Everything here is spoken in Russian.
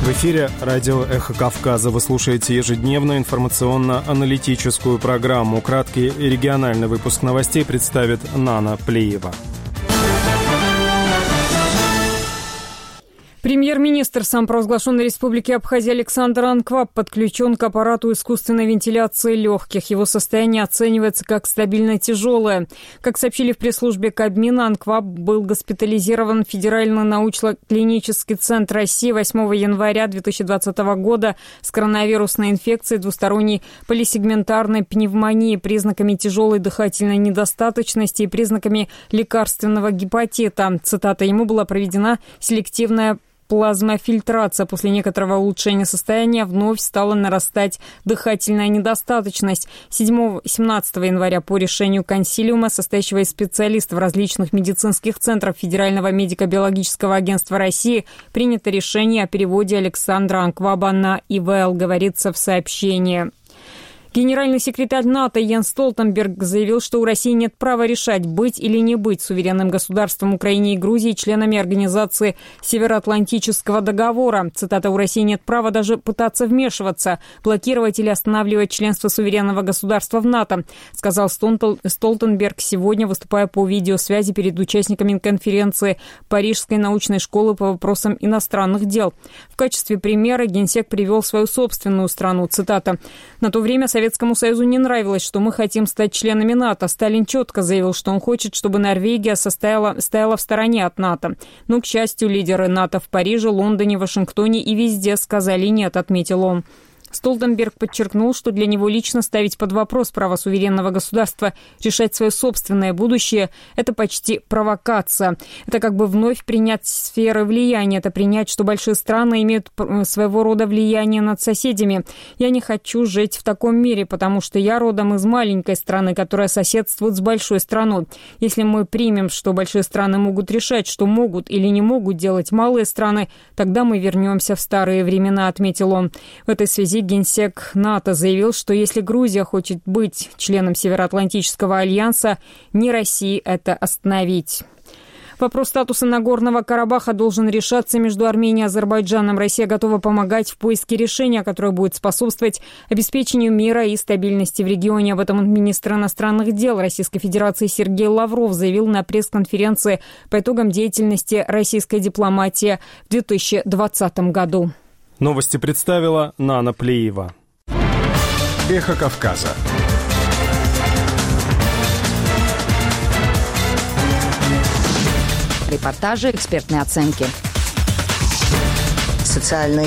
В эфире радио «Эхо Кавказа». Вы слушаете ежедневную информационно-аналитическую программу. Краткий региональный выпуск новостей представит Нана Плиева. Премьер-министр самопровозглашенной республики Абхазия Александр Анкваб подключен к аппарату искусственной вентиляции легких. Его состояние оценивается как стабильно тяжелое. Как сообщили в пресс-службе Кабмина, Анкваб был госпитализирован в Федеральный научно-клинический центр России 8 января 2020 года с коронавирусной инфекцией двусторонней полисегментарной пневмонии, признаками тяжелой дыхательной недостаточности и признаками лекарственного гепатита. Цитата: «Ему была проведена селективная плазмофильтрация. После некоторого улучшения состояния вновь стала нарастать дыхательная недостаточность. 17 января по решению консилиума, состоящего из специалистов различных медицинских центров Федерального медико-биологического агентства России, принято решение о переводе Александра Анкваба на ИВЛ», говорится в сообщении. Генеральный секретарь НАТО Йенс Столтенберг заявил, что у России нет права решать, быть или не быть суверенным государством Украине и Грузии членами Организации Североатлантического договора. Цитата: «У России нет права даже пытаться вмешиваться, блокировать или останавливать членство суверенного государства в НАТО», сказал Столтенберг сегодня, выступая по видеосвязи перед участниками конференции Парижской научной школы по вопросам иностранных дел. В качестве примера генсек привел свою собственную страну. Цитата: «На то время Советскому Союзу не нравилось, что мы хотим стать членами НАТО. Сталин четко заявил, что он хочет, чтобы Норвегия стояла в стороне от НАТО. Но, к счастью, лидеры НАТО в Париже, Лондоне, Вашингтоне и везде сказали «нет», отметил он. Столтенберг подчеркнул, что для него лично ставить под вопрос право суверенного государства решать свое собственное будущее – это почти провокация. Это как бы вновь принять сферы влияния, это принять, что большие страны имеют своего рода влияние над соседями. Я не хочу жить в таком мире, потому что я родом из маленькой страны, которая соседствует с большой страной. Если мы примем, что большие страны могут решать, что могут или не могут делать малые страны, тогда мы вернемся в старые времена», отметил он. В этой связи генсек НАТО заявил, что если Грузия хочет быть членом Североатлантического альянса, не России это остановить. Вопрос статуса Нагорного Карабаха должен решаться между Арменией и Азербайджаном. Россия готова помогать в поиске решения, которое будет способствовать обеспечению мира и стабильности в регионе. Об этом министр иностранных дел Российской Федерации Сергей Лавров заявил на пресс-конференции по итогам деятельности российской дипломатии в 2020 году. Новости представила Нана Плиева. Эхо Кавказа. Репортажи, экспертные оценки. Социальные